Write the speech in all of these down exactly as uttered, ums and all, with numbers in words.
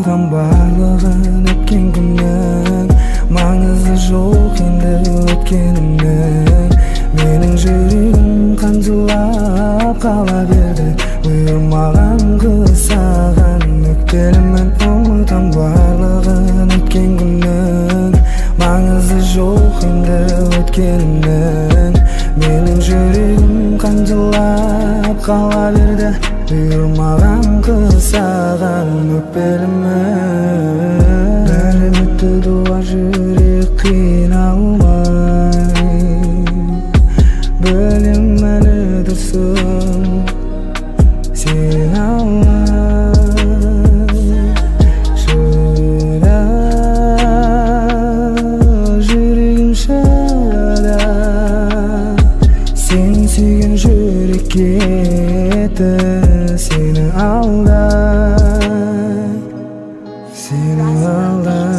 Умалдам барлығын өткен күннің, маңызы жоқ енді өткенімнің. Менің жүрегім қанжылап қала берді, бұйырмаған қысаған өкпелімін. Ұмытам барлығын өткен күннің, маңызы жоқ енді өткенімнің. Менің жүрегім қанжылап қала берді, бұйырмаған қысаған өкпелімін. Бәрі бітті дуа, жүрек қиналмай, білем әлі тұрсың сен алай. Шыда, жүрегім шыда, сен сүйген жүрек кетті сені алдай, сені алдай.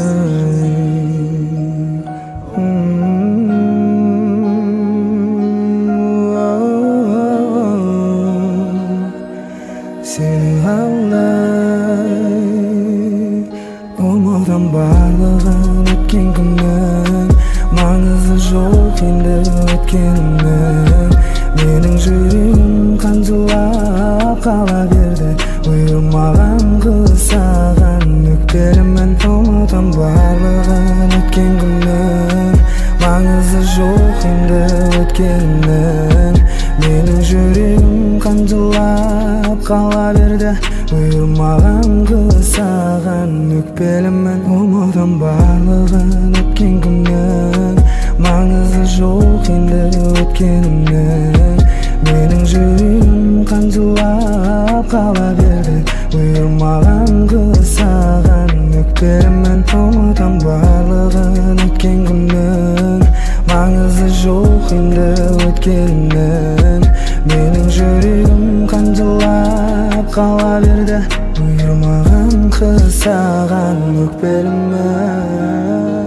Сені алдай. Умалдам барлығын өткен күннің, маңызы жоқ енді өткенімнің. Менің жүрегім қанжылап қала берді, бұйырмаған қысаған өкпелімін. Ұмытам барлығын өткен күннің, маңызы жоқ енді өткенімнің. Менің жүрегім қанжылап қала берді, бұйырмаған қысаған өкпелімін. Ұмытам барлығын өткен күннің, маңызы жоқ енді өткенімнің. Менің жүрегім қанжылап қала берді, бұйырмаған қысаған өкпелімін. Ұмытам барлығын өткен күннің, маңызы жоқ енді өткенімнің. Менің жүрегім қанжылап қала берді, бұйырмаған қысаған өкпелімін.